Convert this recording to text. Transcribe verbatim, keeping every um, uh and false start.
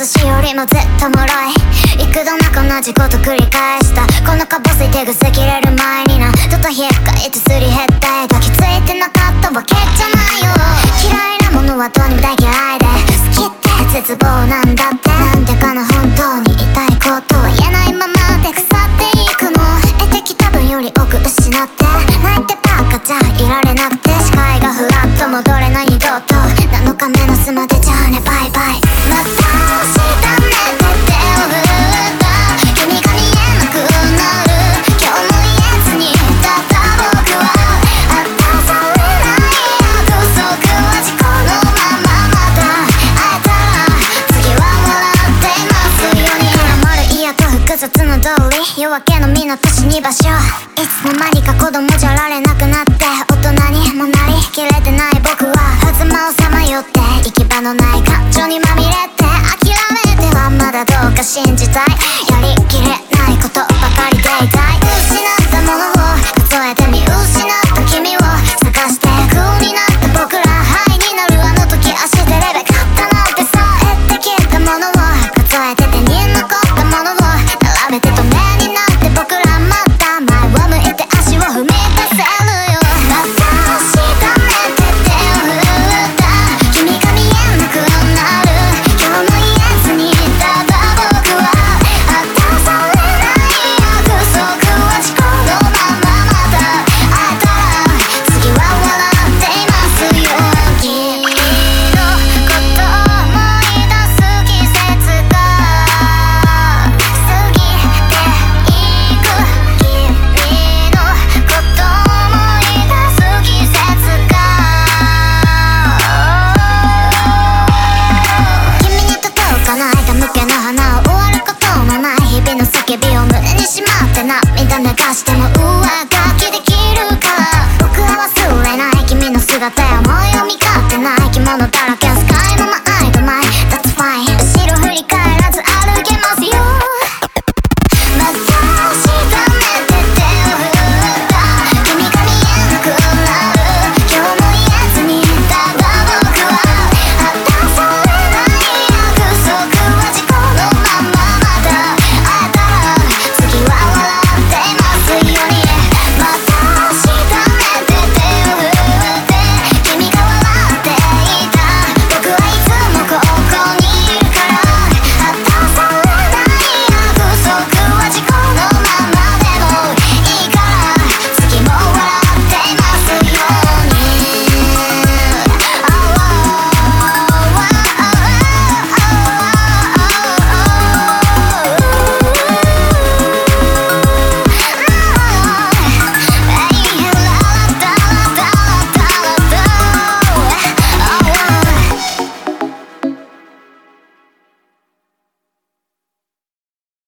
私よりもずっと脆い幾度なく同じこと繰り返した。このかぼすい手癖切れる前になちょっとひっかいてすり減って抱きついてなかったわけじゃないよ。嫌いなものはどうにも大嫌いで、好きって絶望なんだって。なんでかな本当に言いたいことは言えないままで腐っていくの。得てきた分より多く失って泣いてばっかじゃいられなくて、視界がフラッと戻れない二度となのか目の巣までじゃあねバイバイ。また明日ねって手を振った君が見えなくなる今日も言えずにただ僕は果たされない約束は事故のまままた会えたら次は笑っていますように。絡まる嫌と複雑な通り夜明けの港死に場所、いつの間にか子供じゃられなくなって大人にもなりきれてない僕は狭間をさまよって行き場のない感情にまみれて諦めてはまだどうか信じたい。やりきれないことばかりでいたい。失ったものを数えて見失った君を探して空になった僕らハイになるあの時足でレベ勝ったなんてさ得てきたものを数えて手に残ったものを並べて止めになって僕らまた前を向いて足を踏み出せるよ。また明日ねって手を振った君が見えなくなる今日も言えずにただ僕は果たされない約束は事故のまままた会えたら次は笑っていますよ。君のこと思い出す季節が過ぎていく君のこと思い出す季節が君に届かない手向けの花を終わることのない日々の叫びを胸にしまって涙流しても上書きできるから僕は忘れない君の姿や思いを見返